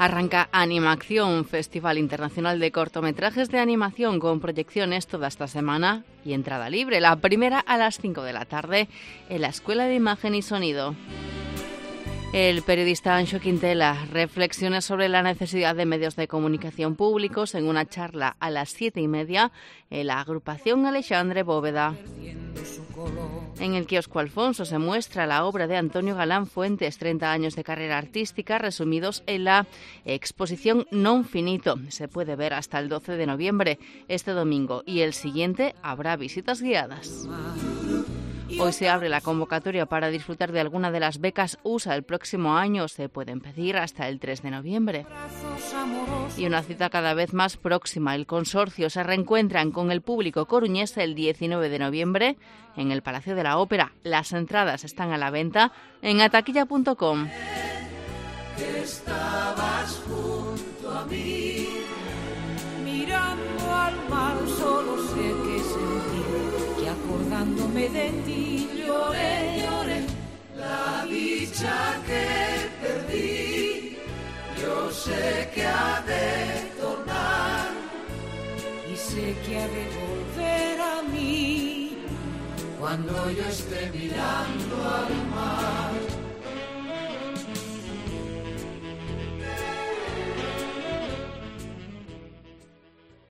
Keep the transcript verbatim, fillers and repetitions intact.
Arranca Animacción, Festival Internacional de Cortometrajes de Animación, con proyecciones toda esta semana y entrada libre. La primera a las cinco de la tarde en la Escuela de Imagen y Sonido. El periodista Anxo Quintela reflexiona sobre la necesidad de medios de comunicación públicos en una charla a las siete y media en la agrupación Alexandre Bóveda. En el kiosco Alfonso se muestra la obra de Antonio Galán Fuentes, treinta años de carrera artística, resumidos en la exposición Non Finito. Se puede ver hasta el doce de noviembre, este domingo, y el siguiente habrá visitas guiadas. Hoy se abre la convocatoria para disfrutar de alguna de las becas U S A. El próximo año se pueden pedir hasta el tres de noviembre. Y una cita cada vez más próxima. El consorcio se reencuentran con el público coruñés el diecinueve de noviembre en el Palacio de la Ópera. Las entradas están a la venta en ataquilla punto com. Que estabas junto a mí, mirando al mar, solo sé que sentí que acordándome de ti lloré, lloré la dicha que perdí. Yo sé que ha de tornar y sé que ha de volver a mí cuando yo esté mirando al mar.